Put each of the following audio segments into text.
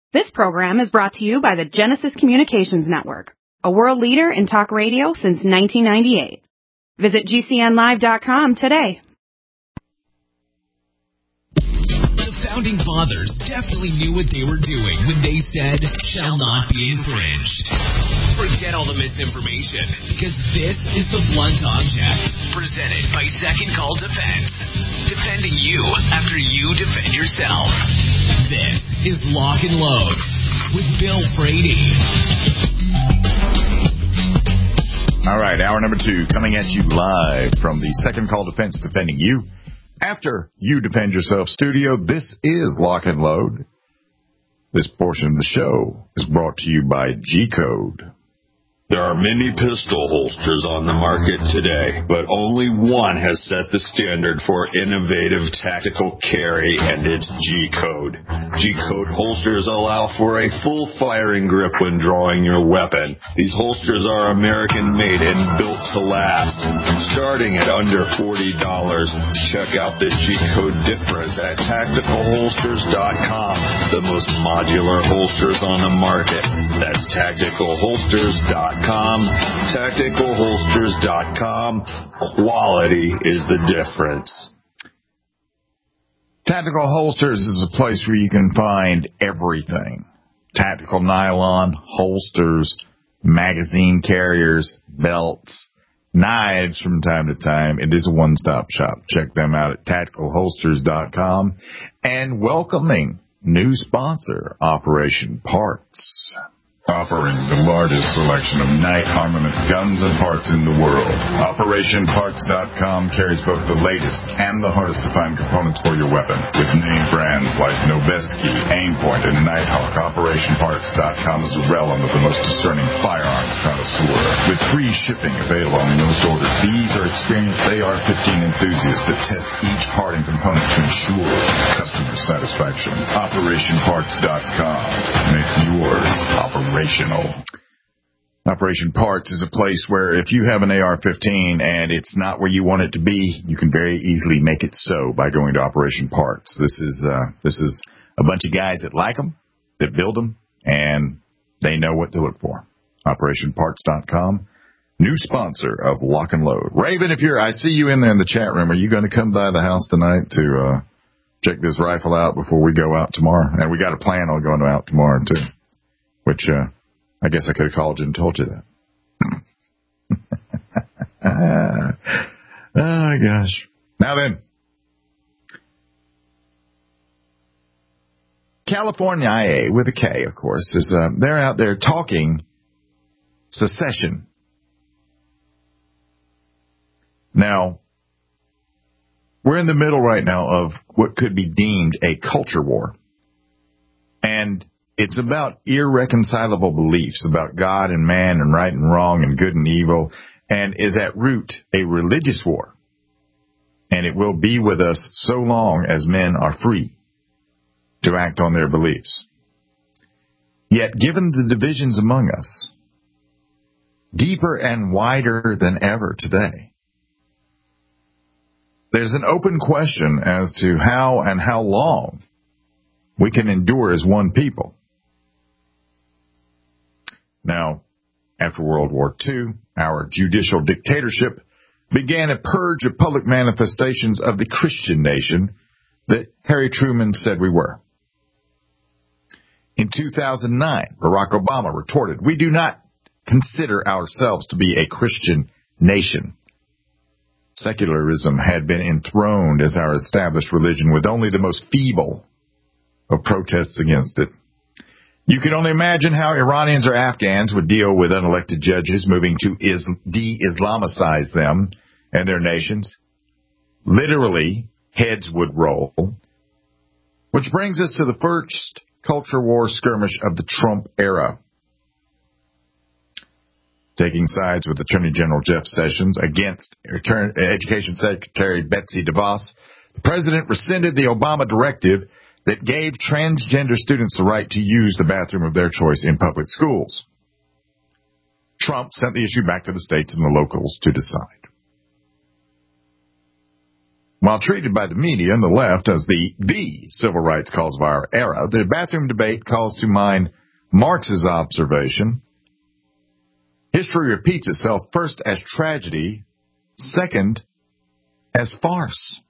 This program is brought to you by the Genesis Communications Network, a world leader in talk radio since 1998. Visit GCNlive.com today. The Founding Fathers definitely knew what they were doing when they said, shall not be infringed. Forget all the misinformation, because this is the Blunt Object, presented by Second Call Defense. Defending you after you defend yourself. This is Lock and Load with Bill Brady. All right, hour number 2 coming at you live from the Second Call Defense, defending you after you defend yourself studio. This is Lock and Load. This portion of the show is brought to you by G-Code. There are many pistol holsters on the market today, but only one has set the standard for innovative tactical carry, and it's G-Code. G-Code holsters allow for a full firing grip when drawing your weapon. These holsters are American-made and built to last. Starting at under $40, check out the G-Code difference at tacticalholsters.com, the most modular holsters on the market. That's tacticalholsters.com. Tacticalholsters.com. Quality is the difference. Tactical Holsters is a place where you can find everything. Tactical nylon, holsters, magazine carriers, belts, knives from time to time. It is a one-stop shop. Check them out at tacticalholsters.com. And welcoming new sponsor, Operation Parts. Offering the largest selection of night armament guns and parts in the world. OperationParts.com carries both the latest and the hardest to find components for your weapon. With name brands like Noveske, Aimpoint, and Nighthawk, OperationParts.com is a realm of the most discerning firearms connoisseur. With free shipping available on most orders, these are experienced AR-15 enthusiasts that test each part and component to ensure customer satisfaction. OperationParts.com. Make yours operational. Operation Parts is a place where if you have an AR-15 and it's not where you want it to be, you can very easily make it so by going to Operation Parts. This is a bunch of guys that like them, that build them, and they know what to look for. OperationParts.com, new sponsor of Lock and Load. Raven, I see you in there in the chat room. Are you going to come by the house tonight to check this rifle out before we go out tomorrow? And we got a plan on going out tomorrow too. Which, I guess I could have called you and told you that. Oh, gosh. Now then. California, with a K, of course, is they're out there talking secession. Now, we're in the middle right now of what could be deemed a culture war. And it's about irreconcilable beliefs about God and man and right and wrong and good and evil, and is at root a religious war. And it will be with us so long as men are free to act on their beliefs. Yet, given the divisions among us, deeper and wider than ever today, there's an open question as to how and how long we can endure as one people. Now, after World War II, our judicial dictatorship began a purge of public manifestations of the Christian nation that Harry Truman said we were. In 2009, Barack Obama retorted, "We do not consider ourselves to be a Christian nation." Secularism had been enthroned as our established religion, with only the most feeble of protests against it. You can only imagine how Iranians or Afghans would deal with unelected judges moving to de-Islamicize them and their nations. Literally, heads would roll. Which brings us to the first culture war skirmish of the Trump era. Taking sides with Attorney General Jeff Sessions against Education Secretary Betsy DeVos, the president rescinded the Obama directive that gave transgender students the right to use the bathroom of their choice in public schools. Trump sent the issue back to the states and the locals to decide. While treated by the media and the left as the civil rights cause of our era, the bathroom debate calls to mind Marx's observation: history repeats itself first as tragedy, second as farce.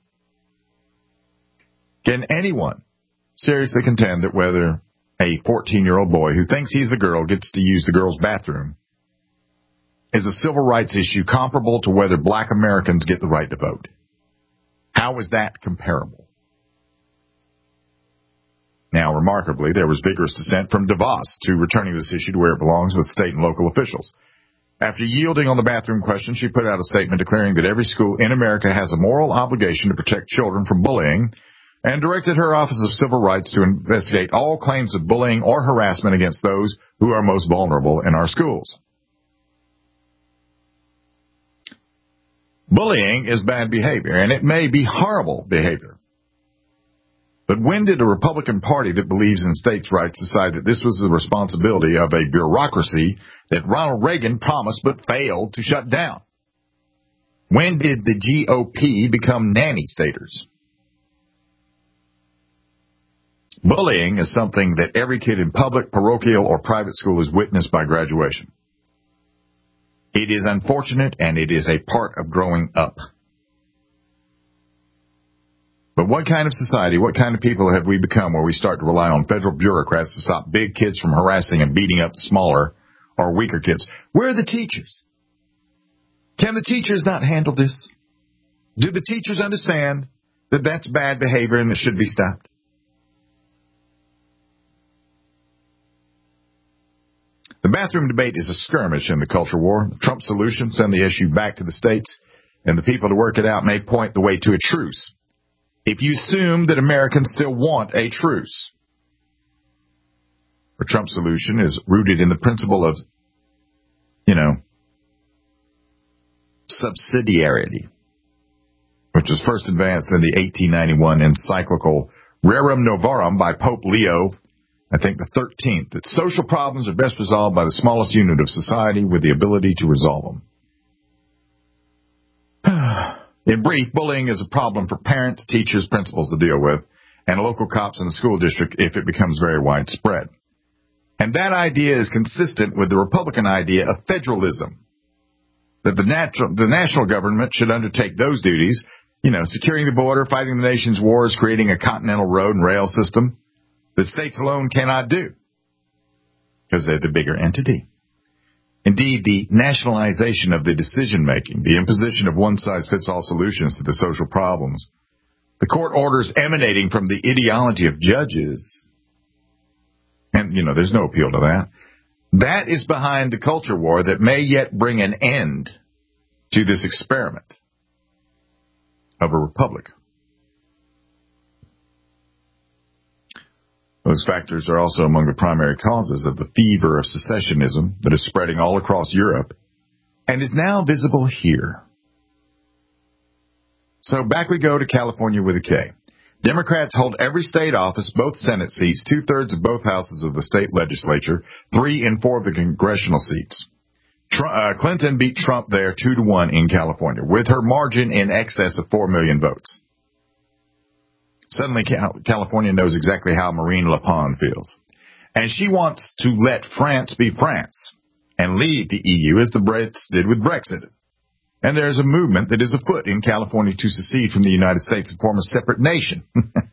Can anyone seriously contend that whether a 14-year-old boy who thinks he's a girl gets to use the girl's bathroom is a civil rights issue comparable to whether black Americans get the right to vote? How is that comparable? Now, remarkably, there was vigorous dissent from DeVos to returning this issue to where it belongs with state and local officials. After yielding on the bathroom question, she put out a statement declaring that every school in America has a moral obligation to protect children from bullying, and directed her Office of Civil Rights to investigate all claims of bullying or harassment against those who are most vulnerable in our schools. Bullying is bad behavior, and it may be horrible behavior. But when did a Republican Party that believes in states' rights decide that this was the responsibility of a bureaucracy that Ronald Reagan promised but failed to shut down? When did the GOP become nanny staters? Bullying is something that every kid in public, parochial, or private school has witnessed by graduation. It is unfortunate, and it is a part of growing up. But what kind of society, what kind of people have we become where we start to rely on federal bureaucrats to stop big kids from harassing and beating up smaller or weaker kids? Where are the teachers? Can the teachers not handle this? Do the teachers understand that that's bad behavior and it should be stopped? The bathroom debate is a skirmish in the culture war. The Trump solution, send the issue back to the states, and the people to work it out may point the way to a truce. If you assume that Americans still want a truce. The Trump solution is rooted in the principle of, subsidiarity, which was first advanced in the 1891 encyclical Rerum Novarum by Pope Leo, I think the 13th, that social problems are best resolved by the smallest unit of society with the ability to resolve them. In brief, bullying is a problem for parents, teachers, principals to deal with, and local cops in the school district if it becomes very widespread. And that idea is consistent with the Republican idea of federalism, that the national government should undertake those duties, securing the border, fighting the nation's wars, creating a continental road and rail system the states alone cannot do, because they're the bigger entity. Indeed, the nationalization of the decision-making, the imposition of one-size-fits-all solutions to the social problems, the court orders emanating from the ideology of judges, and, there's no appeal to that, that is behind the culture war that may yet bring an end to this experiment of a republic. Those factors are also among the primary causes of the fever of secessionism that is spreading all across Europe and is now visible here. So back we go to California with a K. Democrats hold every state office, both Senate seats, 2/3 of both houses of the state legislature, 3 in 4 of the congressional seats. Clinton beat Trump there 2-1 in California, with her margin in excess of 4 million votes. Suddenly, California knows exactly how Marine Le Pen feels. And she wants to let France be France and leave the EU as the Brits did with Brexit. And there's a movement that is afoot in California to secede from the United States and form a separate nation.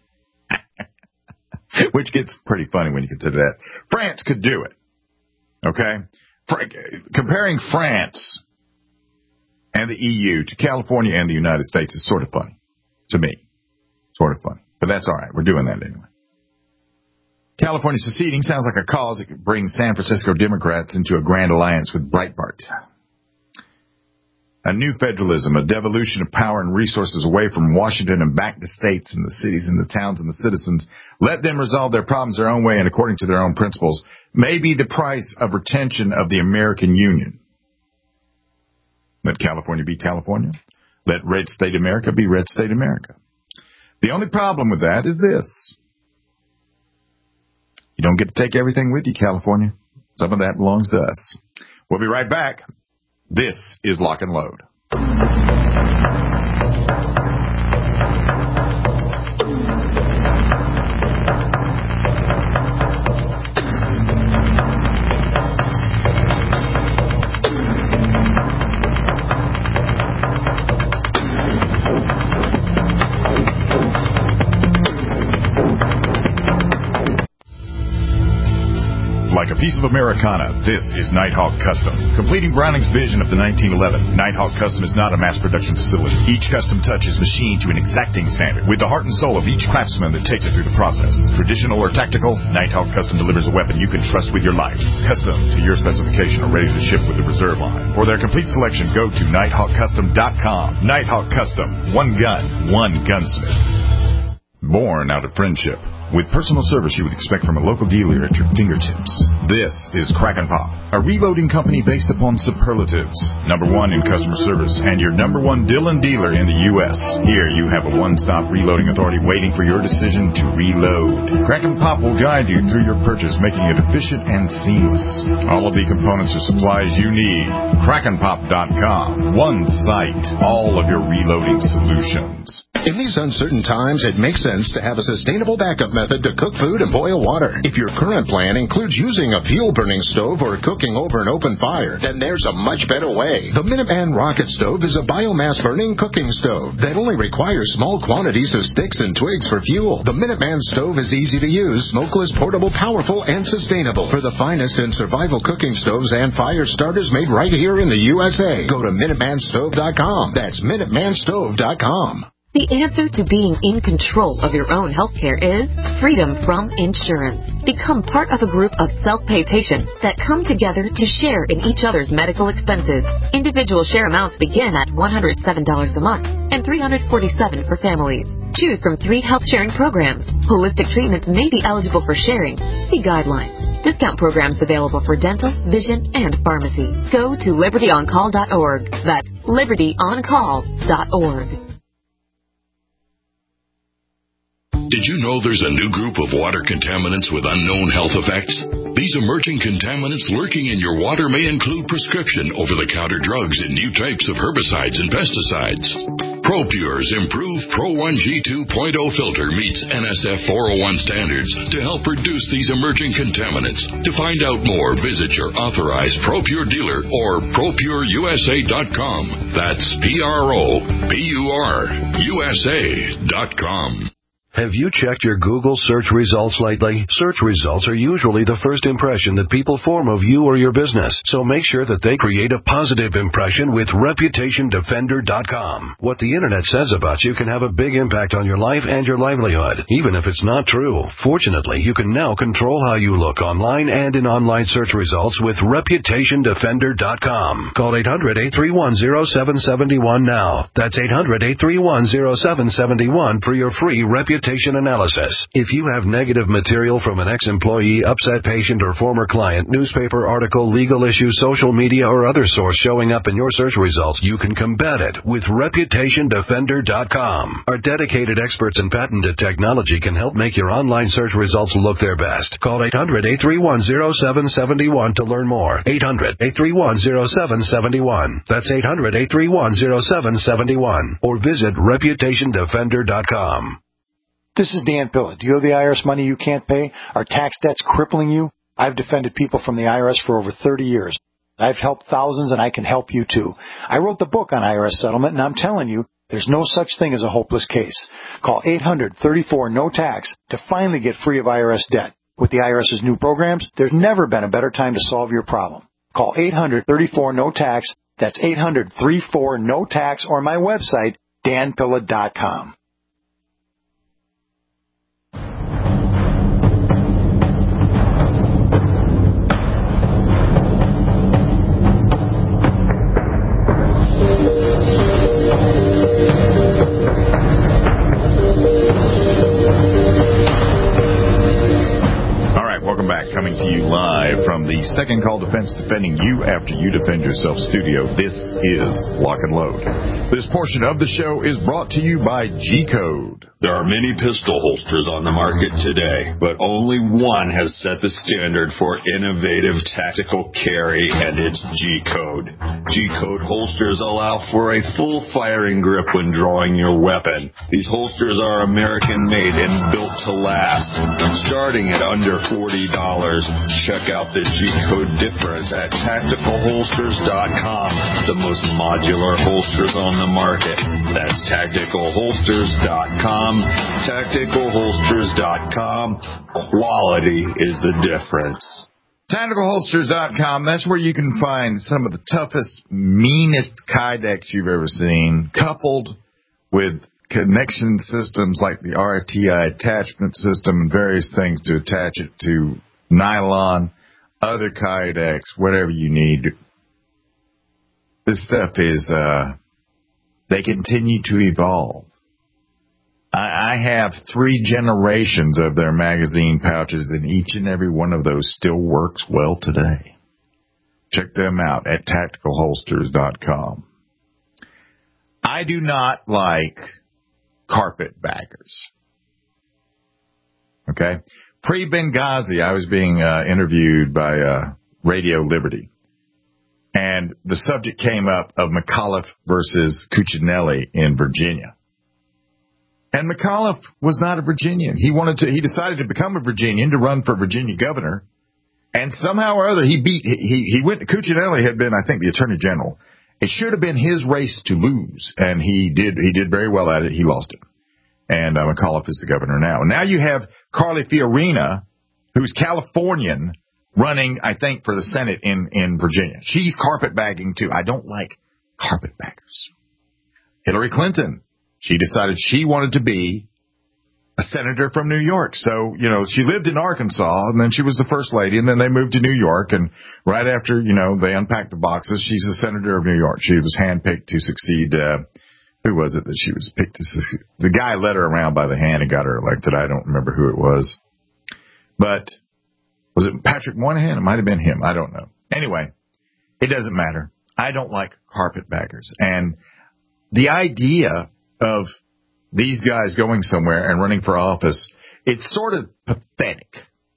Which gets pretty funny when you consider that. France could do it. Okay? Comparing France and the EU to California and the United States is sort of funny. To me. Sort of funny. But that's all right. We're doing that anyway. California seceding sounds like a cause that could bring San Francisco Democrats into a grand alliance with Breitbart. A new federalism, a devolution of power and resources away from Washington and back to states and the cities and the towns and the citizens. Let them resolve their problems their own way and according to their own principles may be the price of retention of the American Union. Let California be California. Let red state America be red state America. The only problem with that is this. You don't get to take everything with you, California. Some of that belongs to us. We'll be right back. This is Lock and Load. Like a piece of Americana, this is Nighthawk Custom. Completing Browning's vision of the 1911, Nighthawk Custom is not a mass production facility. Each custom touch is machined to an exacting standard, with the heart and soul of each craftsman that takes it through the process. Traditional or tactical, Nighthawk Custom delivers a weapon you can trust with your life. Custom to your specification or ready to ship with the reserve line. For their complete selection, go to NighthawkCustom.com. Nighthawk Custom. One gun, one gunsmith. Born out of friendship. With personal service you would expect from a local dealer at your fingertips. This is Crack and Pop, a reloading company based upon superlatives. #1 in customer service and your #1 Dillon dealer in the U.S. Here you have a one-stop reloading authority waiting for your decision to reload. Crack and Pop will guide you through your purchase, making it efficient and seamless. All of the components or supplies you need. CrackandPop.com. One site. All of your reloading solutions. In these uncertain times, it makes sense to have a sustainable backup method to cook food and boil water. If your current plan includes using a fuel-burning stove or cooking over an open fire, then there's a much better way. The Minuteman Rocket Stove is a biomass-burning cooking stove that only requires small quantities of sticks and twigs for fuel. The Minuteman Stove is easy to use, smokeless, portable, powerful, and sustainable. For the finest in survival cooking stoves and fire starters made right here in the USA, go to MinutemanStove.com. That's MinutemanStove.com. The answer to being in control of your own healthcare is freedom from insurance. Become part of a group of self-pay patients that come together to share in each other's medical expenses. Individual share amounts begin at $107 a month and $347 for families. Choose from 3 health-sharing programs. Holistic treatments may be eligible for sharing. See guidelines. Discount programs available for dental, vision, and pharmacy. Go to LibertyOnCall.org. That's LibertyOnCall.org. Did you know there's a new group of water contaminants with unknown health effects? These emerging contaminants lurking in your water may include prescription over-the-counter drugs and new types of herbicides and pesticides. ProPure's improved Pro 1G 2.0 filter meets NSF 401 standards to help reduce these emerging contaminants. To find out more, visit your authorized ProPure dealer or ProPureUSA.com. That's ProPureUSA.com. Have you checked your Google search results lately? Search results are usually the first impression that people form of you or your business, so make sure that they create a positive impression with ReputationDefender.com. What the Internet says about you can have a big impact on your life and your livelihood, even if it's not true. Fortunately, you can now control how you look online and in online search results with ReputationDefender.com. Call 800-831-0771 now. That's 800-831-0771 for your free reputation analysis. If you have negative material from an ex-employee, upset patient, or former client, newspaper article, legal issue, social media, or other source showing up in your search results, you can combat it with ReputationDefender.com. Our dedicated experts in patented technology can help make your online search results look their best. Call 800-831-0771 to learn more. 800-831-0771. That's 800-831-0771. Or visit ReputationDefender.com. This is Dan Pilla. Do you owe the IRS money you can't pay? Are tax debts crippling you? I've defended people from the IRS for over 30 years. I've helped thousands, and I can help you too. I wrote the book on IRS settlement, and I'm telling you, there's no such thing as a hopeless case. Call 800-34-NO-TAX to finally get free of IRS debt. With the IRS's new programs, there's never been a better time to solve your problem. Call 800-34-NO-TAX. That's 800-34-NO-TAX, or my website, danpilla.com. Welcome back. Coming to you live from the Second Call Defense, defending you after you defend yourself studio. This is Lock and Load. This portion of the show is brought to you by G-Code. There are many pistol holsters on the market today, but only one has set the standard for innovative tactical carry, and it's G-Code. G-Code holsters allow for a full firing grip when drawing your weapon. These holsters are American-made and built to last. Starting at under $40, check out the G-Code difference at TacticalHolsters.com, the most modular holsters on the market. That's TacticalHolsters.com. TacticalHolsters.com. Quality is the difference. TacticalHolsters.com, that's where you can find some of the toughest, meanest Kydex you've ever seen, coupled with connection systems like the RTI attachment system and various things to attach it to nylon, other Kydex, whatever you need. This stuff is, they continue to evolve. I have 3 generations of their magazine pouches, and each and every one of those still works well today. Check them out at TacticalHolsters.com. I do not like carpetbaggers. Okay? Pre-Benghazi, I was being interviewed by Radio Liberty, and the subject came up of McAuliffe versus Cuccinelli in Virginia. And McAuliffe was not a Virginian. He decided to become a Virginian to run for Virginia governor. And somehow or other, he went, Cuccinelli had been, I think, the attorney general. It should have been his race to lose. And he did very well at it. He lost it. And McAuliffe is the governor now. Now you have Carly Fiorina, who's Californian, running, I think, for the Senate in Virginia. She's carpetbagging too. I don't like carpetbaggers. Hillary Clinton. She decided she wanted to be a senator from New York. So, she lived in Arkansas, and then she was the first lady, and then they moved to New York. And right after, they unpacked the boxes, she's a senator of New York. She was handpicked to succeed. Who was it that she was picked to succeed? The guy led her around by the hand and got her elected. I don't remember who it was. But was it Patrick Moynihan? It might have been him. I don't know. Anyway, it doesn't matter. I don't like carpetbaggers. And the idea of these guys going somewhere and running for office, it's sort of pathetic.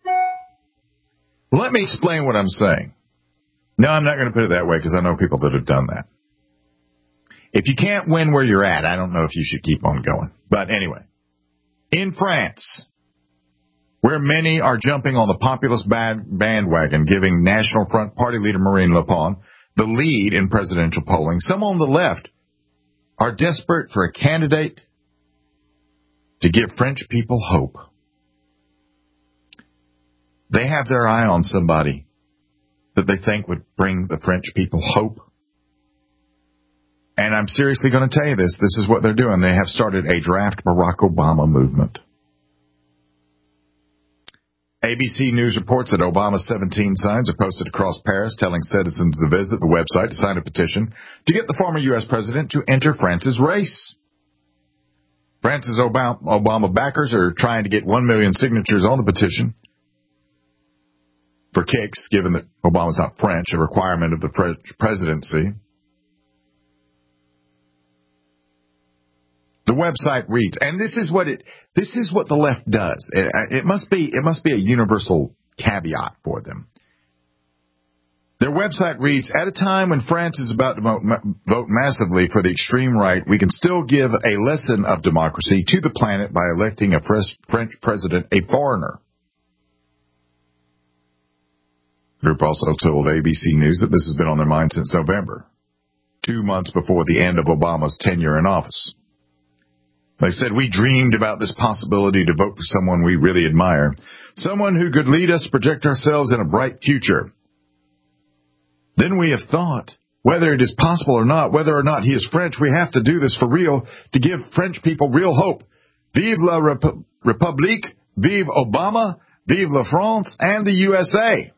Let me explain what I'm saying. No, I'm not going to put it that way because I know people that have done that. If you can't win where you're at, I don't know if you should keep on going. But anyway, in France, where many are jumping on the populist bandwagon, giving National Front Party leader Marine Le Pen the lead in presidential polling, some on the left are desperate for a candidate to give French people hope. They have their eye on somebody that they think would bring the French people hope. And I'm seriously going to tell you this. This is what they're doing. They have started a draft Barack Obama movement. ABC News reports that Obama's 17 signs are posted across Paris telling citizens to visit the website to sign a petition to get the former U.S. president to enter France's race. France's Obama backers are trying to get 1 million signatures on the petition for kicks, given that Obama's not French, a requirement of the French presidency. The website reads, and this is what the left does. It must be a universal caveat for them. Their website reads, at a time when France is about to vote massively for the extreme right, we can still give a lesson of democracy to the planet by electing a French president, a foreigner. The group also told ABC News that this has been on their mind since November, 2 months before the end of Obama's tenure in office. They said, we dreamed about this possibility to vote for someone we really admire, someone who could lead us to project ourselves in a bright future. Then we have thought, whether it is possible or not, whether or not he is French, we have to do this for real to give French people real hope. Vive la République, vive Obama, vive la France, and the USA.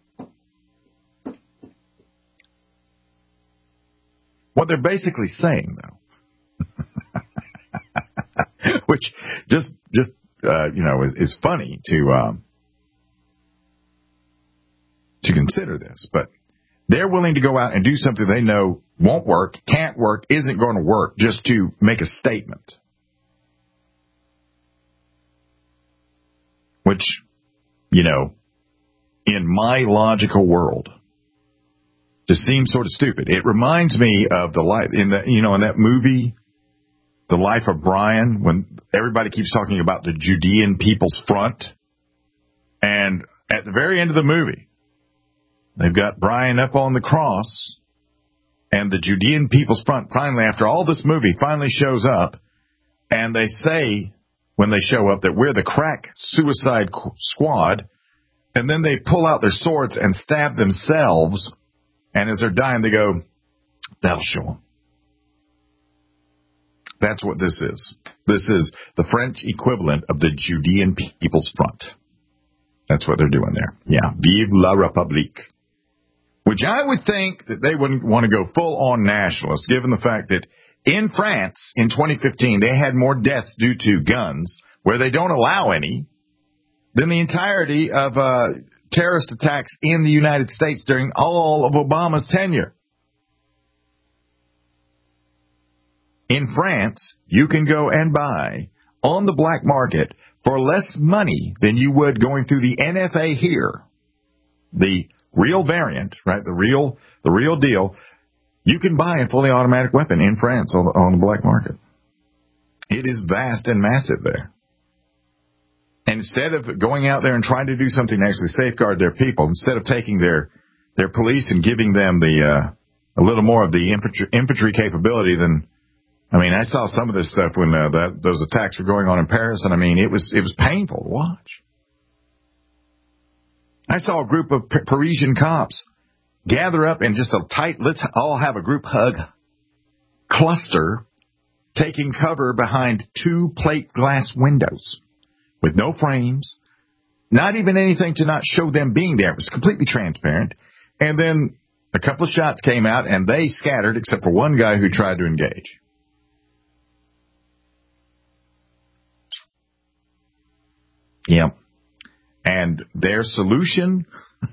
What they're basically saying, though, which just is funny to consider this, but they're willing to go out and do something they know won't work, can't work, isn't going to work, just to make a statement. Which, in my logical world, just seems sort of stupid. It reminds me of the life in that movie, The Life of Brian, when everybody keeps talking about the Judean People's Front. And at the very end of the movie, they've got Brian up on the cross, and the Judean People's Front finally, after all this movie, finally shows up, and they say, when they show up, that we're the crack suicide squad, And then they pull out their swords and stab themselves. And as they're dying, they go, "That'll show them." That's what this is. This is the French equivalent of the Judean People's Front. That's what they're doing there. Yeah. Vive la République. Which I would think that they wouldn't want to go full-on nationalist, given the fact that in France, in 2015, they had more deaths due to guns, where they don't allow any, than the entirety of terrorist attacks in the United States during all of Obama's tenure. In France, you can go and buy on the black market for less money than you would going through the NFA here. The real variant, right? The real deal. You can buy a fully automatic weapon in France on the black market. It is vast and massive there. And instead of going out there and trying to do something to actually safeguard their people, instead of taking their police and giving them a little more of the infantry capability than, I mean, I saw some of this stuff when those attacks were going on in Paris, and I mean, it was painful to watch. I saw a group of Parisian cops gather up in just a tight, let's all have a group hug cluster, taking cover behind 2 plate glass windows with no frames, not even anything to not show them being there. It was completely transparent. And then a couple of shots came out, and they scattered, except for one guy who tried to engage. Yep. And their solution,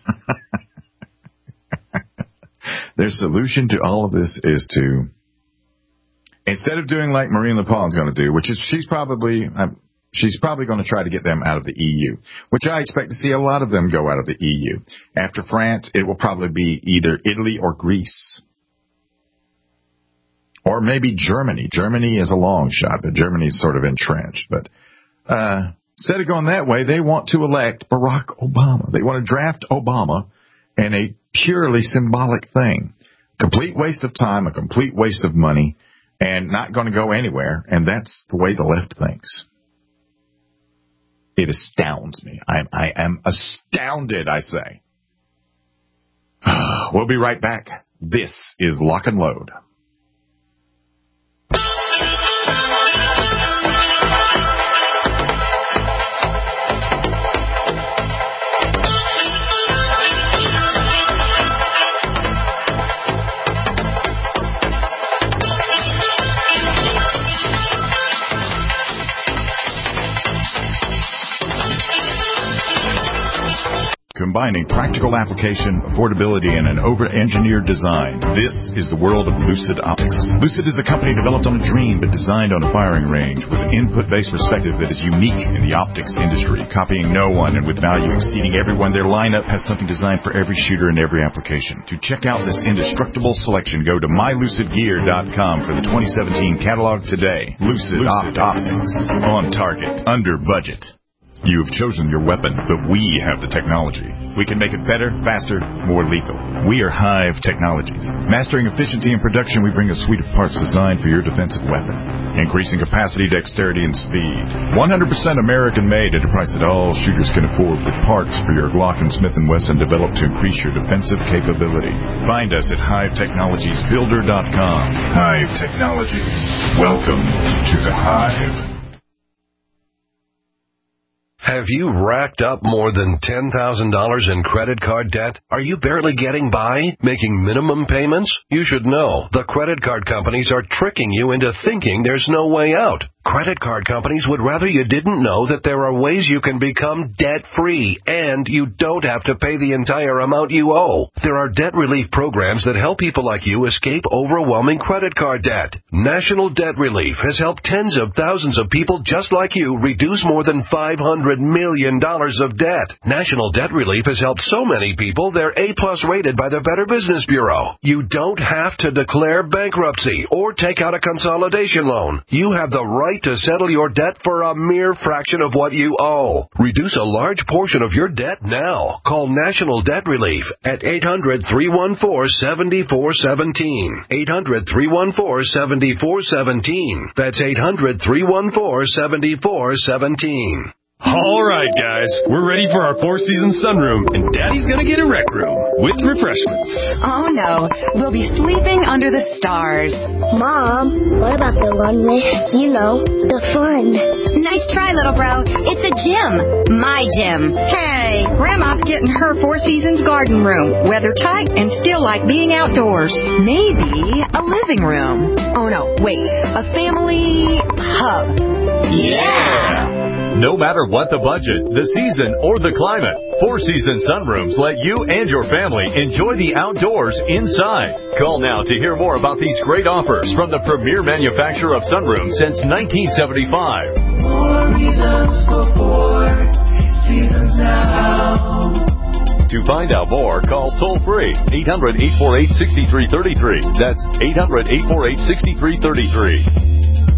to all of this is to, instead of doing like Marine Le Pen's going to do, which is she's probably going to try to get them out of the EU, which I expect to see a lot of them go out of the EU. After France, it will probably be either Italy or Greece. Or maybe Germany. Germany is a long shot, but Germany's sort of entrenched. But instead of going that way, they want to elect Barack Obama. They want to draft Obama in a purely symbolic thing. Complete waste of time, a complete waste of money, and not going to go anywhere. And that's the way the left thinks. It astounds me. I am astounded, I say. We'll be right back. This is Lock and Load. Combining practical application, affordability, and an over-engineered design. This is the world of Lucid Optics. Lucid is a company developed on a dream but designed on a firing range with an input-based perspective that is unique in the optics industry, copying no one and with value exceeding everyone. Their lineup has something designed for every shooter and every application. To check out this indestructible selection, go to mylucidgear.com for the 2017 catalog today. Lucid Optics. On target. Under budget. You have chosen your weapon, but we have the technology. We can make it better, faster, more lethal. We are Hive Technologies. Mastering efficiency and production, we bring a suite of parts designed for your defensive weapon. Increasing capacity, dexterity, and speed. 100% American-made at a price that all shooters can afford, with parts for your Glock and Smith & Wesson developed to increase your defensive capability. Find us at HiveTechnologiesBuilder.com. Hive Technologies. Welcome to the Hive. Have you racked up more than $10,000 in credit card debt? Are you barely getting by, making minimum payments? You should know the credit card companies are tricking you into thinking there's no way out. Credit card companies would rather you didn't know that there are ways you can become debt-free, and you don't have to pay the entire amount you owe. There are debt relief programs that help people like you escape overwhelming credit card debt. National Debt Relief has helped tens of thousands of people just like you reduce more than $500 million of debt. National Debt Relief has helped so many people they're A-plus rated by the Better Business Bureau. You don't have to declare bankruptcy or take out a consolidation loan. You have the right to settle your debt for a mere fraction of what you owe. Reduce a large portion of your debt now. Call National Debt Relief at 800-314-7417. 800-314-7417. That's 800-314-7417. All right, guys, we're ready for our four-season sunroom, and Daddy's gonna get a rec room with refreshments. Oh, no. We'll be sleeping under the stars. Mom, what about the one with, the fun? Nice try, little bro. It's a gym. My gym. Hey, Grandma's getting her Four Seasons garden room. Weather tight and still like being outdoors. Maybe a living room. Oh, no, wait. A family hub. Yeah! No matter what the budget, the season, or the climate, Four Seasons Sunrooms let you and your family enjoy the outdoors inside. Call now to hear more about these great offers from the premier manufacturer of sunrooms since 1975. More reasons for Four Seasons now. To find out more, call toll-free 800-848-6333. That's 800-848-6333.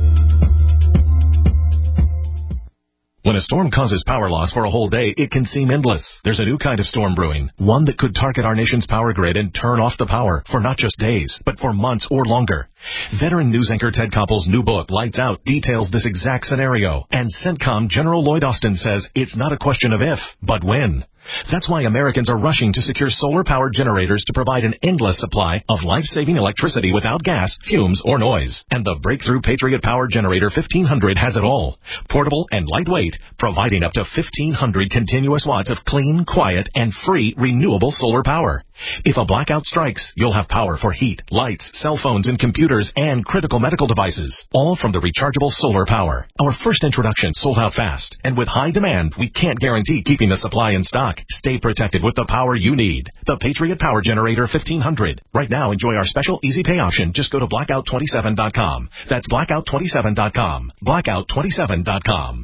When a storm causes power loss for a whole day, it can seem endless. There's a new kind of storm brewing, one that could target our nation's power grid and turn off the power for not just days, but for months or longer. Veteran news anchor Ted Koppel's new book, Lights Out, details this exact scenario. And CENTCOM General Lloyd Austin says it's not a question of if, but when. That's why Americans are rushing to secure solar-powered generators to provide an endless supply of life-saving electricity without gas, fumes, or noise. And the breakthrough Patriot Power Generator 1500 has it all. Portable and lightweight, providing up to 1,500 continuous watts of clean, quiet, and free renewable solar power. If a blackout strikes, you'll have power for heat, lights, cell phones, and computers, and critical medical devices, all from the rechargeable solar power. Our first introduction sold out fast, and with high demand, we can't guarantee keeping the supply in stock. Stay protected with the power you need. The Patriot Power Generator 1500. Right now, enjoy our special easy pay option. Just go to blackout27.com. That's blackout27.com. Blackout27.com.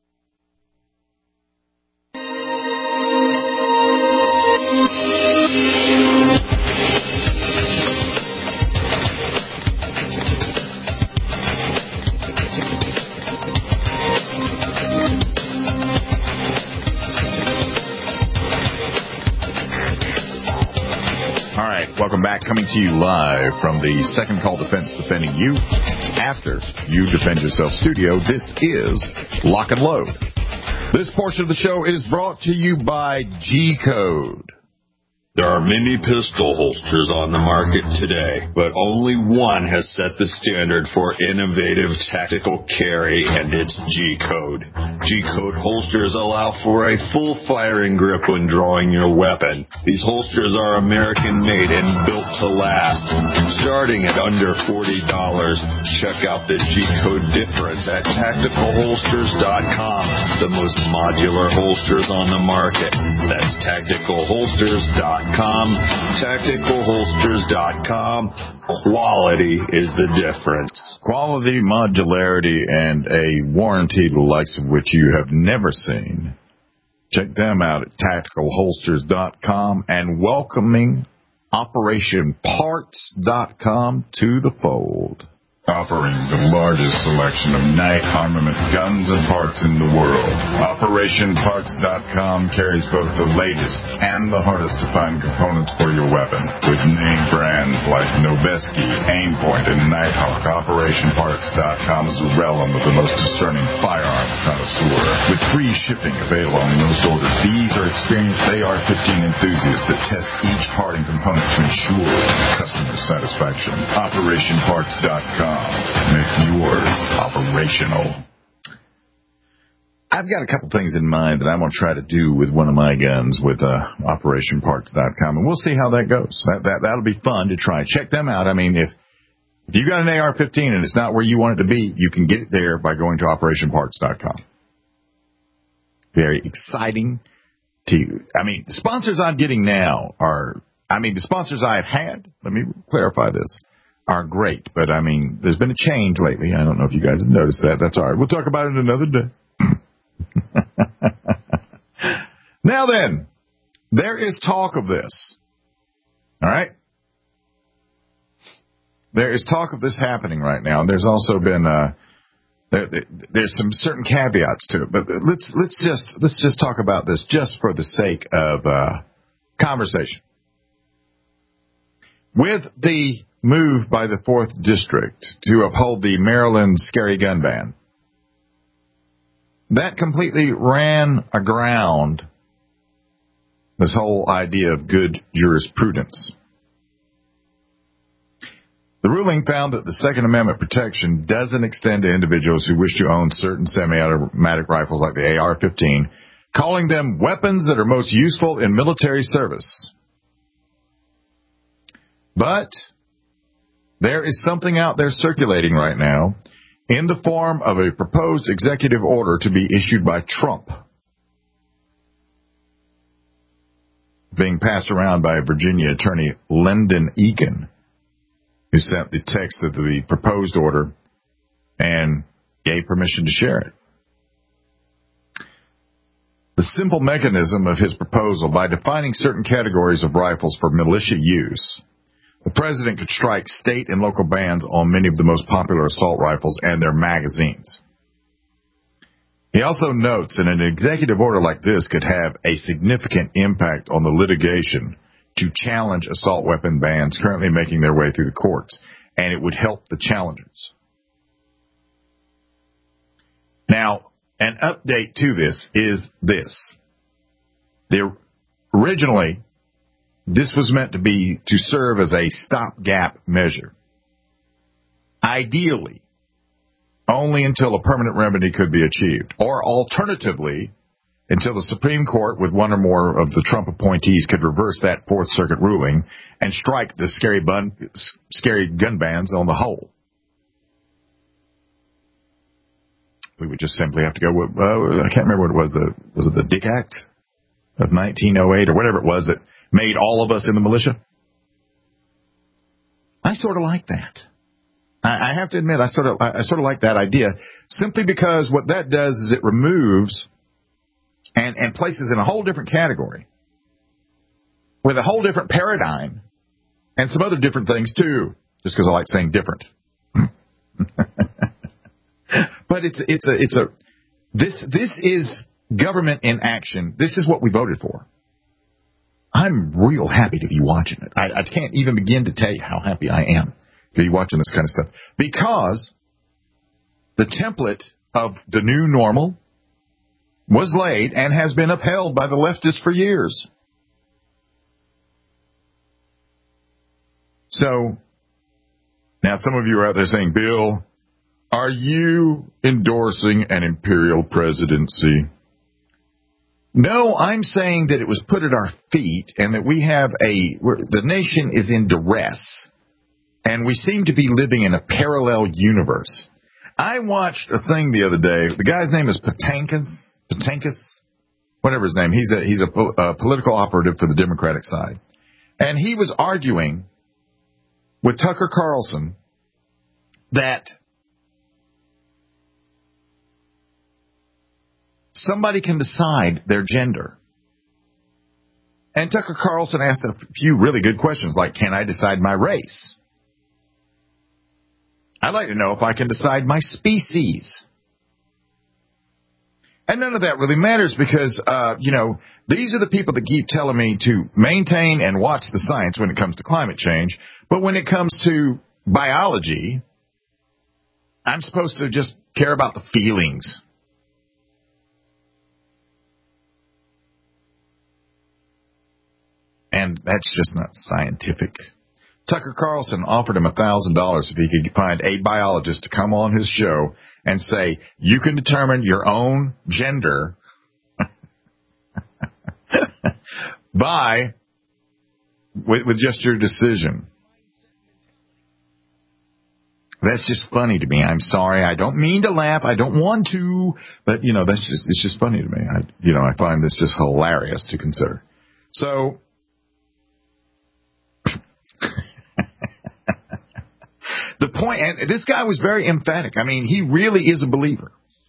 All right, welcome back. Coming to you live from the Second Call Defense Defending You After You Defend Yourself studio. This is Lock and Load. This portion of the show is brought to you by G-Code. There are many pistol holsters on the market today, but only one has set the standard for innovative tactical carry, and it's G-Code. G-Code holsters allow for a full firing grip when drawing your weapon. These holsters are American-made and built to last. Starting at under $40, check out the G-Code difference at TacticalHolsters.com, the most modular holsters on the market. That's TacticalHolsters.com. TacticalHolsters.com. Quality is the difference. Quality, modularity, and a warranty the likes of which you have never seen. Check them out at TacticalHolsters.com and welcoming OperationParts.com to the fold. Offering the largest selection of night armament guns and parts in the world, OperationParts.com carries both the latest and the hardest to find components for your weapon. With name brands like Noveske, Aimpoint, and Nighthawk, OperationParts.com is a realm of the most discerning firearms connoisseur. With free shipping available on most orders, these are experienced AR-15 enthusiasts that test each part and component to ensure customer satisfaction. OperationParts.com. Make yours operational. I've got a couple things in mind that I'm going to try to do with one of my guns with OperationParts.com, and we'll see how that goes. That'll be fun to try. Check them out. I mean, if you got an AR-15 and it's not where you want it to be, you can get it there by going to OperationParts.com. Very exciting. The sponsors I'm getting now the sponsors I've had, let me clarify this, are great, but there's been a change lately. I don't know if you guys have noticed that. That's all right. We'll talk about it another day. Now then, there is talk of this. All right? There is talk of this happening right now. There's also been there's some certain caveats to it, but let's just talk about this just for the sake of conversation. With the move by the 4th District to uphold the Maryland scary gun ban, that completely ran aground this whole idea of good jurisprudence. The ruling found that the Second Amendment protection doesn't extend to individuals who wish to own certain semi-automatic rifles like the AR-15, calling them weapons that are most useful in military service. But there is something out there circulating right now in the form of a proposed executive order to be issued by Trump, being passed around by Virginia attorney Lyndon Egan, who sent the text of the proposed order and gave permission to share it. The simple mechanism of his proposal, by defining certain categories of rifles for militia use, the president could strike state and local bans on many of the most popular assault rifles and their magazines. He also notes that an executive order like this could have a significant impact on the litigation to challenge assault weapon bans currently making their way through the courts, and it would help the challengers. Now, an update to this is this. Originally, this was meant to serve as a stopgap measure. Ideally, only until a permanent remedy could be achieved, or alternatively, until the Supreme Court, with one or more of the Trump appointees, could reverse that Fourth Circuit ruling and strike the scary gun bans on the whole. We would just simply have to go with, I can't remember what it was, was it the Dick Act of 1908 or whatever it was that made all of us in the militia? I sort of like that. I have to admit, I sort of like that idea, simply because what that does is it removes and places in a whole different category with a whole different paradigm and some other different things too, just because I like saying different. But this is government in action. This is what we voted for. I'm real happy to be watching it. I can't even begin to tell you how happy I am to be watching this kind of stuff, because the template of the new normal was laid and has been upheld by the leftists for years. So, now some of you are out there saying, Bill, are you endorsing an imperial presidency? No, I'm saying that it was put at our feet and that we have the nation is in duress and we seem to be living in a parallel universe. I watched a thing the other day. The guy's name is Patankas, whatever his name. He's a political operative for the Democratic side. And he was arguing with Tucker Carlson that somebody can decide their gender. And Tucker Carlson asked a few really good questions, like, can I decide my race? I'd like to know if I can decide my species. And none of that really matters because, these are the people that keep telling me to maintain and watch the science when it comes to climate change. But when it comes to biology, I'm supposed to just care about the feelings. And that's just not scientific. Tucker Carlson offered him $1,000 if he could find a biologist to come on his show and say, you can determine your own gender with just your decision. That's just funny to me. I'm sorry. I don't mean to laugh. I don't want to, but it's just funny to me. I find this just hilarious to consider. So, the point, and this guy was very emphatic. I mean, he really is a believer.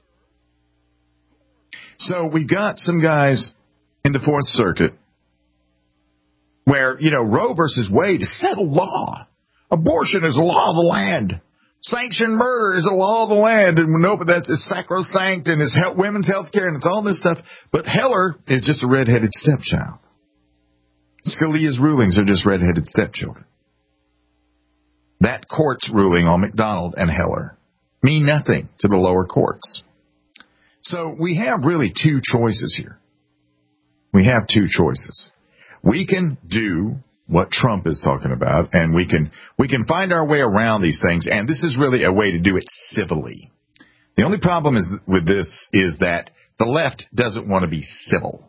So we've got some guys in the Fourth Circuit where, Roe versus Wade is settled law. Abortion is a law of the land. Sanctioned murder is a law of the land. And we know that it's sacrosanct and it's women's health care and it's all this stuff. But Heller is just a redheaded stepchild. Scalia's rulings are just redheaded stepchildren. That court's ruling on McDonald and Heller mean nothing to the lower courts. So we have really two choices here. We have two choices. We can do what Trump is talking about, and we can find our way around these things, and this is really a way to do it civilly. The only problem with this is that the left doesn't want to be civil.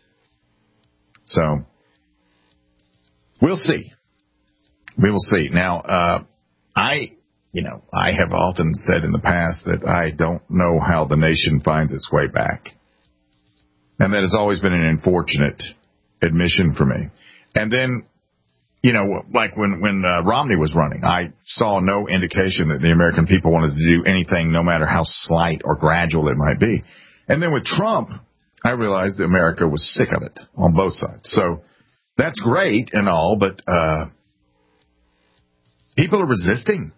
So we'll see. We will see. Now, I have often said in the past that I don't know how the nation finds its way back. And that has always been an unfortunate admission for me. And then, like when Romney was running, I saw no indication that the American people wanted to do anything, no matter how slight or gradual it might be. And then with Trump, I realized that America was sick of it on both sides. So that's great and all, but people are resisting.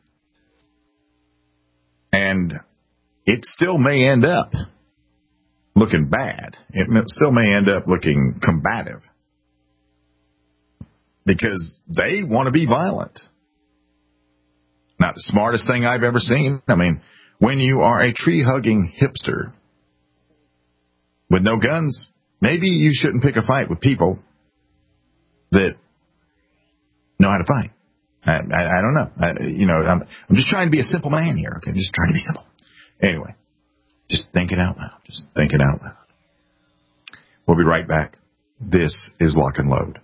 And it still may end up looking bad. It still may end up looking combative. Because they want to be violent. Not the smartest thing I've ever seen. I mean, when you are a tree-hugging hipster with no guns, maybe you shouldn't pick a fight with people that know how to fight. I don't know. I'm just trying to be a simple man here. Okay, I'm just trying to be simple. Anyway, just thinking out loud. We'll be right back. This is Lock and Load.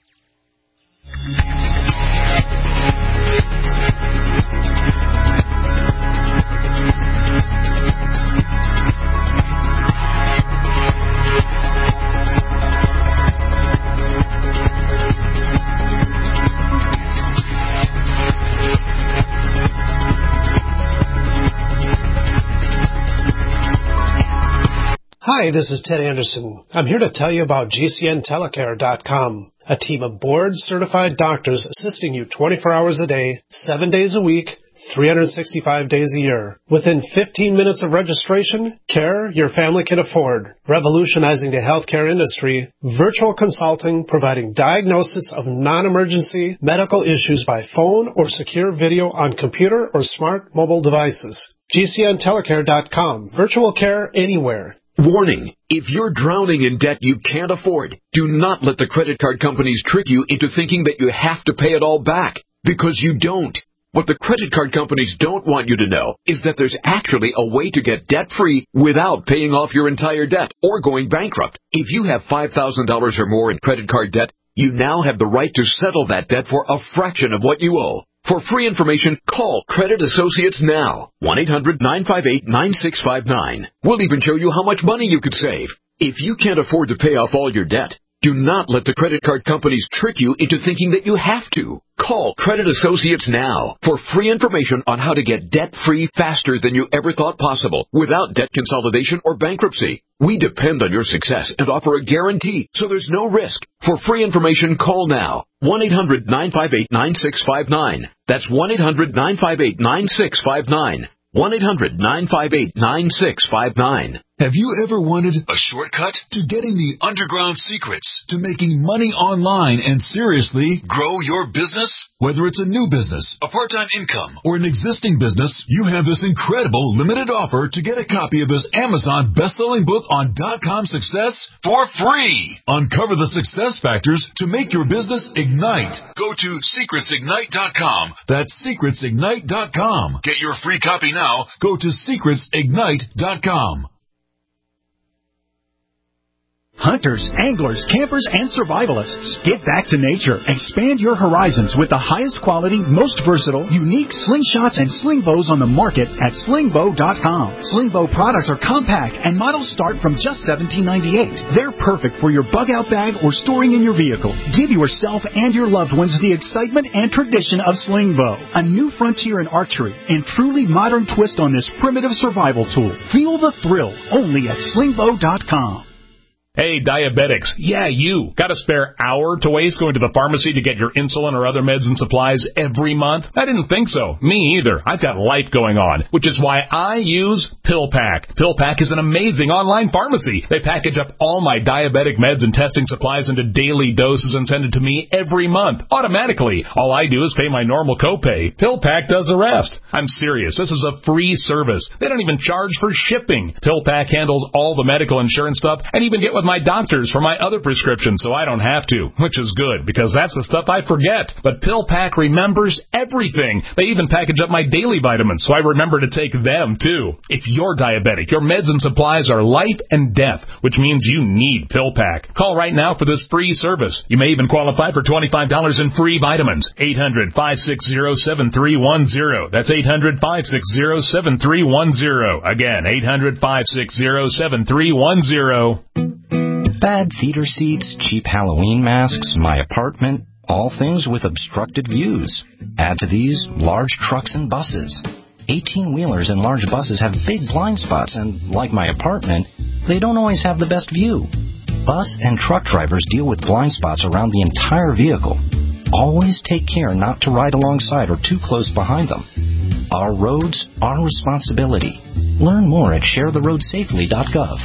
Hi, this is Ted Anderson. I'm here to tell you about GCNtelecare.com, a team of board-certified doctors assisting you 24 hours a day, 7 days a week, 365 days a year. Within 15 minutes of registration, care your family can afford. Revolutionizing the healthcare industry, virtual consulting providing diagnosis of non-emergency medical issues by phone or secure video on computer or smart mobile devices. GCNtelecare.com, virtual care anywhere. Warning, if you're drowning in debt you can't afford, do not let the credit card companies trick you into thinking that you have to pay it all back, because you don't. What the credit card companies don't want you to know is that there's actually a way to get debt-free without paying off your entire debt or going bankrupt. If you have $5,000 or more in credit card debt, you now have the right to settle that debt for a fraction of what you owe. For free information, call Credit Associates now. 1-800-958-9659. We'll even show you how much money you could save. If you can't afford to pay off all your debt, do not let the credit card companies trick you into thinking that you have to. Call Credit Associates now for free information on how to get debt-free faster than you ever thought possible without debt consolidation or bankruptcy. We depend on your success and offer a guarantee, so there's no risk. For free information, call now. 1-800-958-9659. That's 1-800-958-9659. 1-800-958-9659. Have you ever wanted a shortcut to getting the underground secrets to making money online and seriously grow your business? Whether it's a new business, a part-time income, or an existing business, you have this incredible limited offer to get a copy of this Amazon best-selling book on .com success for free. Uncover the success factors to make your business ignite. Go to secretsignite.com. That's secretsignite.com. Get your free copy now. Go to secretsignite.com. Hunters, anglers, campers, and survivalists, get back to nature. Expand your horizons with the highest quality, most versatile, unique slingshots and sling bows on the market at slingbow.com. Slingbow products are compact and models start from just $17.98. They're perfect for your bug-out bag or storing in your vehicle. Give yourself and your loved ones the excitement and tradition of Slingbow, a new frontier in archery and truly modern twist on this primitive survival tool. Feel the thrill only at slingbow.com. Hey, diabetics. Yeah, you. Got a spare hour to waste going to the pharmacy to get your insulin or other meds and supplies every month? I didn't think so. Me either. I've got life going on, which is why I use PillPack. PillPack is an amazing online pharmacy. They package up all my diabetic meds and testing supplies into daily doses and send it to me every month, automatically. All I do is pay my normal copay. PillPack does the rest. I'm serious. This is a free service. They don't even charge for shipping. PillPack handles all the medical insurance stuff and even get with my doctors for my other prescriptions so I don't have to, which is good because that's the stuff I forget. But PillPack remembers everything. They even package up my daily vitamins so I remember to take them too. If you're diabetic, your meds and supplies are life and death, which means you need PillPack. Call right now for this free service. You may even qualify for $25 in free vitamins. 800-560-7310. That's 800-560-7310. Again, 800-560-7310. Bad theater seats, cheap Halloween masks, my apartment, all things with obstructed views. Add to these large trucks and buses. 18-wheelers and large buses have big blind spots, and like my apartment, they don't always have the best view. Bus and truck drivers deal with blind spots around the entire vehicle. Always take care not to ride alongside or too close behind them. Our roads, our responsibility. Learn more at sharetheroadsafely.gov.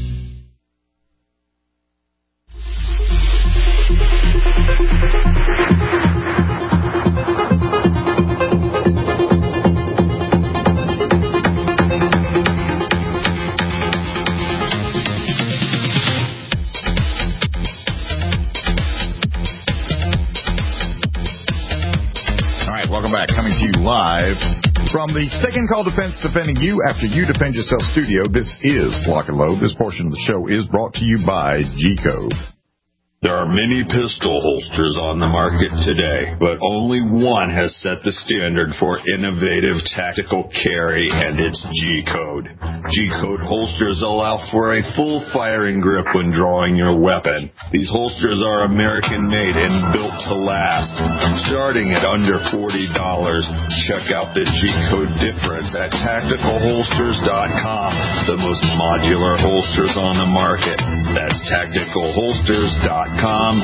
Welcome back. Coming to you live from the Second Call Defense, defending you after you defend yourself studio. This is Lock and Load. This portion of the show is brought to you by G-Code. There are many pistol holsters on the market today, but only one has set the standard for innovative tactical carry, and it's G-Code. G-Code holsters allow for a full firing grip when drawing your weapon. These holsters are American-made and built to last. Starting at under $40, check out the G-Code difference at TacticalHolsters.com, the most modular holsters on the market. That's TacticalHolsters.com.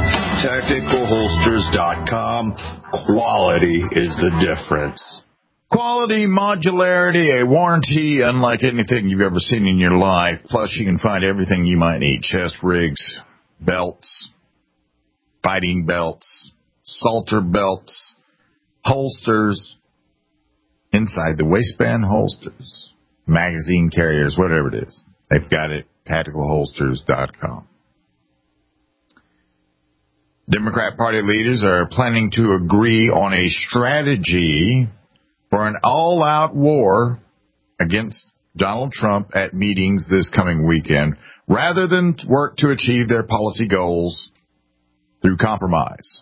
TacticalHolsters.com. Quality is the difference. Quality, modularity, a warranty unlike anything you've ever seen in your life. Plus, you can find everything you might need. Chest rigs, belts, fighting belts, salter belts, holsters, inside the waistband holsters, magazine carriers, whatever it is. They've got it. TacticalHolsters.com. Democrat Party leaders are planning to agree on a strategy for an all-out war against Donald Trump at meetings this coming weekend, rather than work to achieve their policy goals through compromise.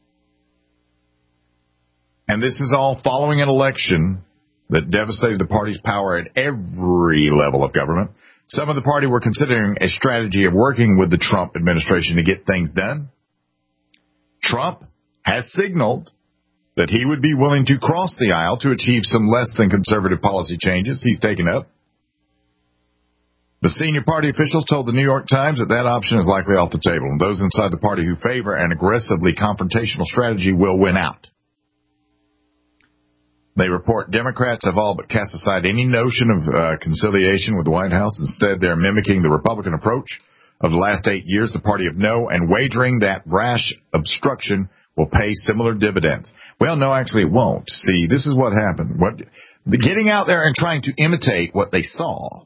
And this is all following an election that devastated the party's power at every level of government. Some of the party were considering a strategy of working with the Trump administration to get things done. Trump has signaled that he would be willing to cross the aisle to achieve some less than conservative policy changes he's taken up. The senior party officials told the New York Times that that option is likely off the table, and those inside the party who favor an aggressively confrontational strategy will win out. They report Democrats have all but cast aside any notion of conciliation with the White House. Instead, they're mimicking the Republican approach of the last 8 years, the party of no, and wagering that rash obstruction will pay similar dividends. Well, no, actually it won't. See, this is what happened. Getting out there and trying to imitate what they saw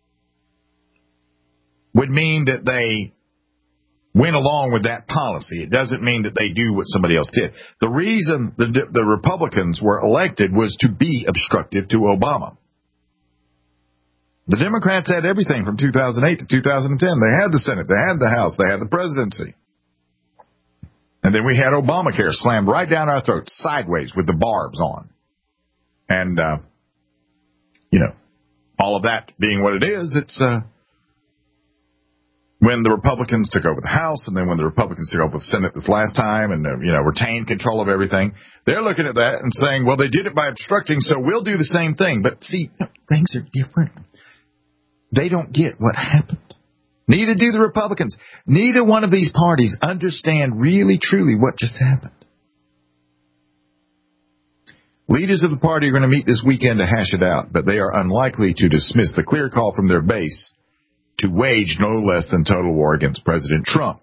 would mean that they went along with that policy. It doesn't mean that they do what somebody else did. The reason the Republicans were elected was to be obstructive to Obama. The Democrats had everything from 2008 to 2010. They had the Senate, they had the House, they had the presidency. And then we had Obamacare slammed right down our throats, sideways with the barbs on. And, all of that being what it is, it's when the Republicans took over the House, and then when the Republicans took over the Senate this last time and, retained control of everything, they're looking at that and saying, well, they did it by obstructing, so we'll do the same thing. But see, things are different. They don't get what happened. Neither do the Republicans. Neither one of these parties understand really, truly what just happened. Leaders of the party are going to meet this weekend to hash it out, but they are unlikely to dismiss the clear call from their base to wage no less than total war against President Trump.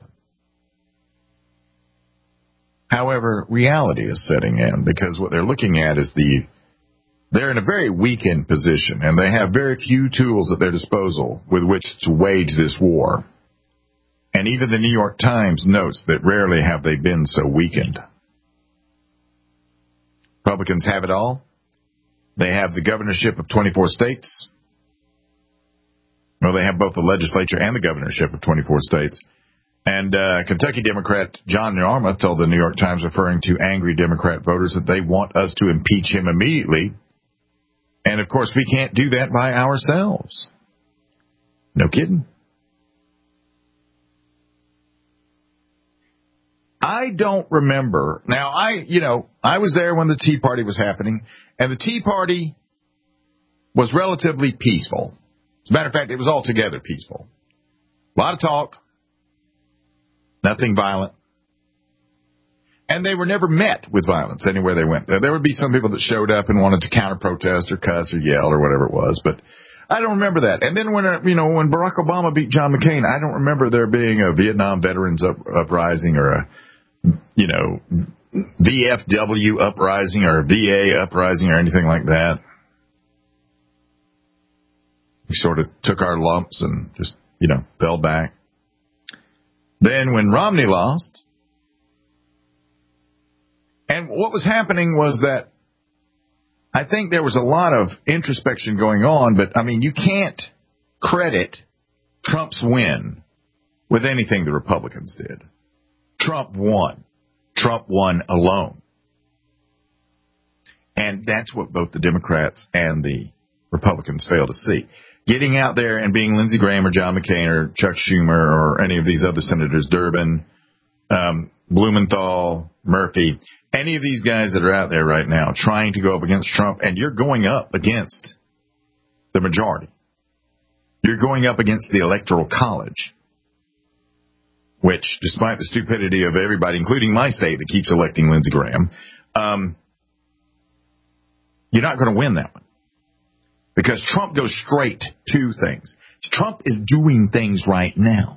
However, reality is setting in because what they're looking at is they're in a very weakened position, and they have very few tools at their disposal with which to wage this war. And even the New York Times notes that rarely have they been so weakened. Republicans have it all. They have the governorship of 24 states. Well, they have both the legislature and the governorship of 24 states. And Kentucky Democrat John Yarmuth told the New York Times, referring to angry Democrat voters, that they want us to impeach him immediately. And, of course, we can't do that by ourselves. No kidding. I don't remember. Now, I was there when the Tea Party was happening, and the Tea Party was relatively peaceful. As a matter of fact, it was altogether peaceful. A lot of talk, nothing violent. And they were never met with violence anywhere they went. There would be some people that showed up and wanted to counter-protest or cuss or yell or whatever it was, but I don't remember that. And then when Barack Obama beat John McCain, I don't remember there being a Vietnam veterans uprising or a VFW uprising or a VA uprising or anything like that. We sort of took our lumps and just, fell back. Then when Romney lost, and what was happening was that I think there was a lot of introspection going on, but, you can't credit Trump's win with anything the Republicans did. Trump won. Trump won alone. And that's what both the Democrats and the Republicans fail to see. Getting out there and being Lindsey Graham or John McCain or Chuck Schumer or any of these other senators, Durbin, Blumenthal, Murphy, any of these guys that are out there right now trying to go up against Trump, and you're going up against the majority. You're going up against the Electoral College, which, despite the stupidity of everybody, including my state that keeps electing Lindsey Graham, you're not going to win that one. Because Trump goes straight to things. Trump is doing things right now.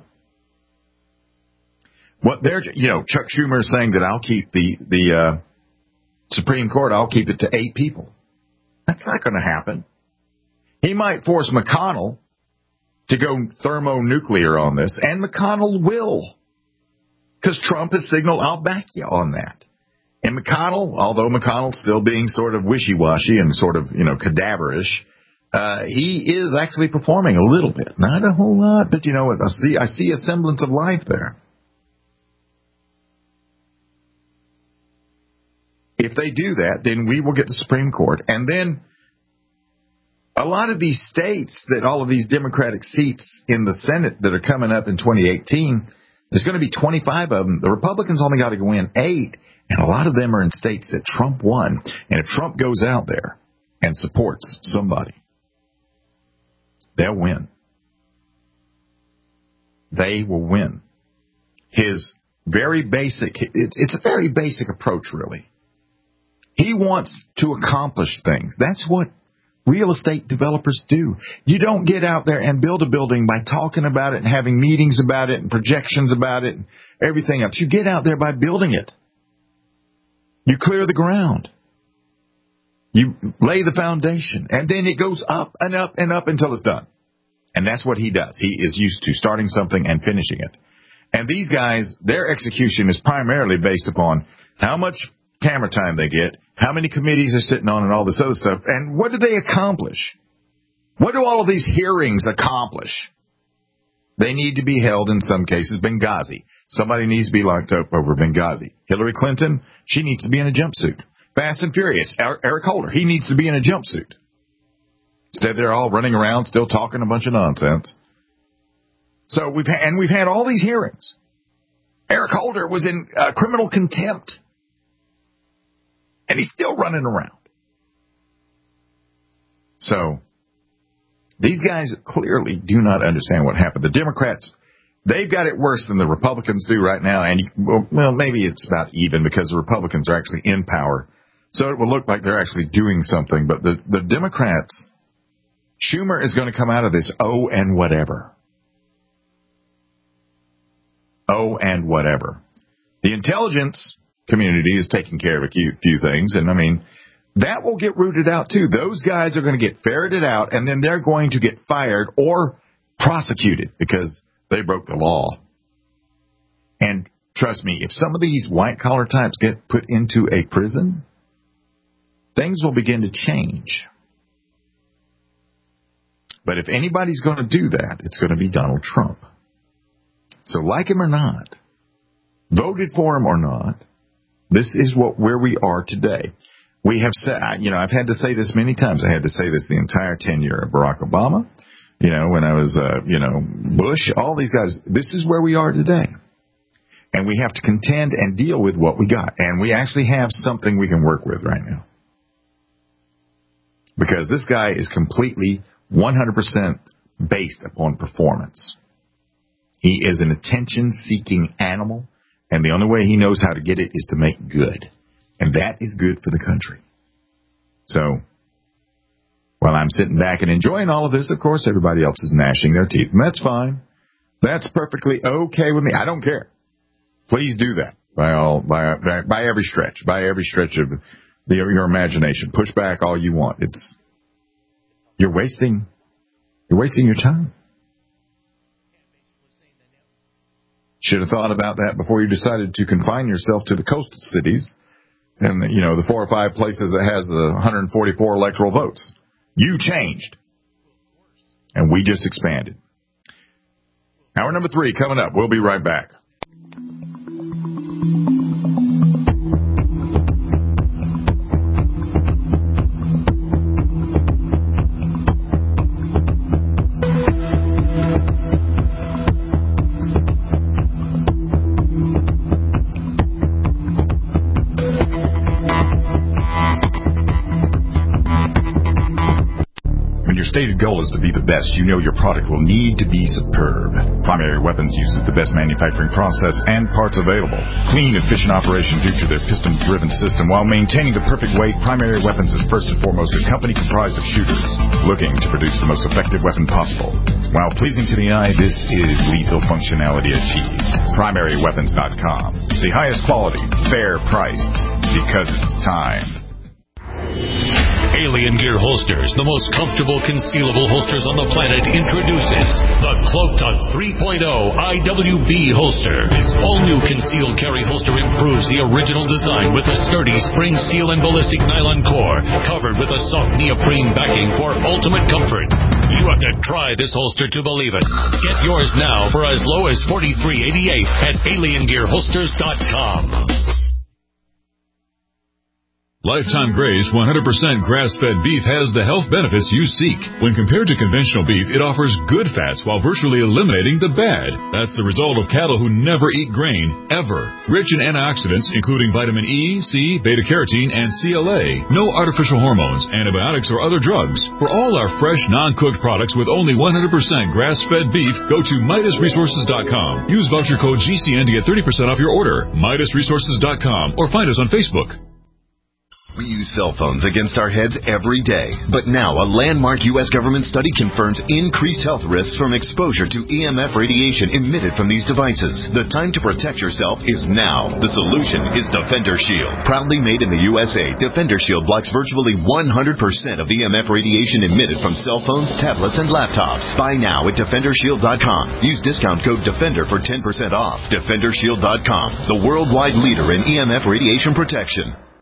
What Chuck Schumer is saying that I'll keep the Supreme Court, I'll keep it to 8 people. That's not going to happen. He might force McConnell to go thermonuclear on this, and McConnell will. Because Trump has signaled, I'll back you on that. And McConnell, although McConnell's still being sort of wishy-washy and sort of, cadaverish, he is actually performing a little bit. Not a whole lot, but I see a semblance of life there. If they do that, then we will get the Supreme Court. And then a lot of these states that all of these Democratic seats in the Senate that are coming up in 2018, there's going to be 25 of them. The Republicans only got to go in 8, and a lot of them are in states that Trump won. And if Trump goes out there and supports somebody, they'll win. They will win. It's a very basic approach, really. He wants to accomplish things. That's what real estate developers do. You don't get out there and build a building by talking about it and having meetings about it and projections about it and everything else. You get out there by building it. You clear the ground. You lay the foundation. And then it goes up and up and up until it's done. And that's what he does. He is used to starting something and finishing it. And these guys, their execution is primarily based upon how much camera time they get, how many committees they're sitting on, and all this other stuff. And what do they accomplish? What do all of these hearings accomplish? They need to be held, in some cases, Benghazi. Somebody needs to be locked up over Benghazi. Hillary Clinton, she needs to be in a jumpsuit. Fast and Furious, Eric Holder, he needs to be in a jumpsuit. Instead, they're all running around still talking a bunch of nonsense. So we've had all these hearings. Eric Holder was in criminal contempt. And he's still running around. So, these guys clearly do not understand what happened. The Democrats They've got it worse than the Republicans do right now, and well, maybe it's about even because the Republicans are actually in power, so it will look like they're actually doing something. But the Democrats, Schumer is going to come out of this, oh, and whatever. Oh, and whatever. The intelligence community is taking care of a few things, and I mean, that will get rooted out too. Those guys are going to get ferreted out, and then they're going to get fired or prosecuted because they broke the law. And trust me, if some of these white-collar types get put into a prison, things will begin to change. But if anybody's going to do that, it's going to be Donald Trump. So like him or not, voted for him or not, this is where we are today. We have said, I've had to say this many times. I had to say this the entire tenure of Barack Obama. When I was, Bush, all these guys, this is where we are today. And we have to contend and deal with what we got. And we actually have something we can work with right now. Because this guy is completely 100% based upon performance. He is an attention-seeking animal, and the only way he knows how to get it is to make good. And that is good for the country. So, while I'm sitting back and enjoying all of this, of course, everybody else is gnashing their teeth. And that's fine. That's perfectly okay with me. I don't care. Please do that by every stretch. By every stretch of your imagination. Push back all you want. You're wasting your time. Should have thought about that before you decided to confine yourself to the coastal cities and, the 4 or 5 places that has 144 electoral votes. You changed. And we just expanded. Hour number 3 coming up. We'll be right back. Stated goal is to be the best. You know your product will need to be superb. Primary Weapons uses the best manufacturing process and parts available. Clean, efficient operation due to their piston-driven system. While maintaining the perfect weight, Primary Weapons is first and foremost a company comprised of shooters looking to produce the most effective weapon possible. While pleasing to the eye, this is lethal functionality achieved. PrimaryWeapons.com. The highest quality, fair priced, because it's time. Alien Gear Holsters, the most comfortable concealable holsters on the planet, introduces the Cloak Talk 3.0 IWB holster. This all-new concealed carry holster improves the original design with a sturdy spring steel and ballistic nylon core, covered with a soft neoprene backing for ultimate comfort. You have to try this holster to believe it. Get yours now for as low as $43.88 at AlienGearHolsters.com. Lifetime Graze 100% grass-fed beef has the health benefits you seek. When compared to conventional beef, it offers good fats while virtually eliminating the bad. That's the result of cattle who never eat grain, ever. Rich in antioxidants, including vitamin E, C, beta-carotene, and CLA. No artificial hormones, antibiotics, or other drugs. For all our fresh, non-cooked products with only 100% grass-fed beef, go to MidasResources.com. Use voucher code GCN to get 30% off your order. MidasResources.com or find us on Facebook. We use cell phones against our heads every day. But now a landmark U.S. government study confirms increased health risks from exposure to EMF radiation emitted from these devices. The time to protect yourself is now. The solution is Defender Shield. Proudly made in the USA, Defender Shield blocks virtually 100% of EMF radiation emitted from cell phones, tablets, and laptops. Buy now at DefenderShield.com. Use discount code DEFENDER for 10% off. DefenderShield.com, the worldwide leader in EMF radiation protection.